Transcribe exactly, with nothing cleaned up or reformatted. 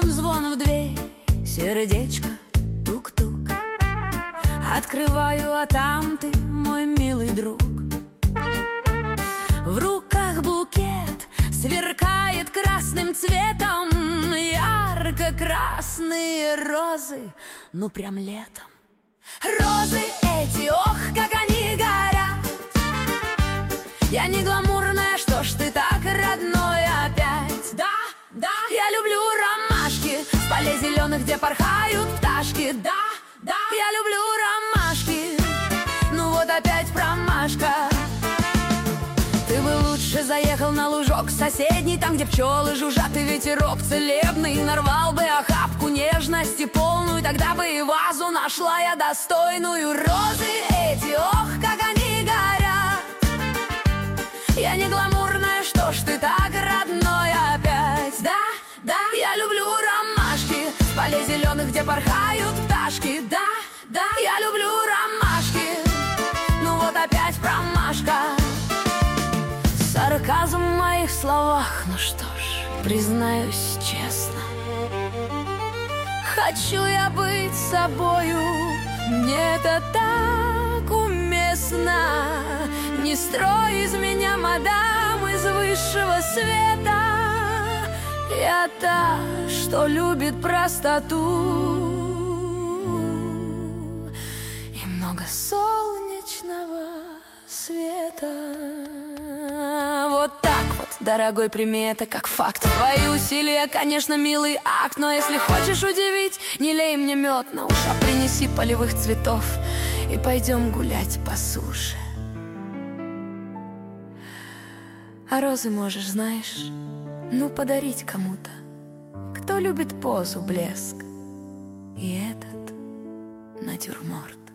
звон в дверь, сердечко, тук-тук. Открываю, а там ты, мой милый друг. В руках букет сверкает красным цветом, ярко-красные розы, ну прям летом. Розы эти, ох, как они горят. Я не гламурная, что ж ты так, родной, опять? Да, да, я люблю ромашки в поле зеленых, где порхают пташки. Да, да, я люблю ромашки. Ну вот опять промашка. Ты бы лучше заехал на лужок соседний, там, где пчелы жужжат и ветерок целебный. Нарвал бы охапку нежности полную, тогда бы и вазу нашла я достойную. Розы эти, ох, как они горят. Я не гламурная, что ж ты так, родной, опять? Да, да, я люблю ромашки в поле зеленых, где порхают пташки. Да, да, я люблю ромашки. Ну вот опять промашка. Сарказм в моих словах, ну что ж, признаюсь честно, хочу я быть собою, мне это так уместно. Не строй из меня, мадам, из высшего света. Я та, что любит простоту и много солнечного света. Вот так вот, дорогой, прими это как факт. Твои усилия, конечно, милый акт, но если хочешь удивить, не лей мне мед на уши, а принеси полевых цветов и пойдем гулять по суше. А розы можешь, знаешь, ну подарить кому-то, кто любит позу, блеск и этот натюрморт.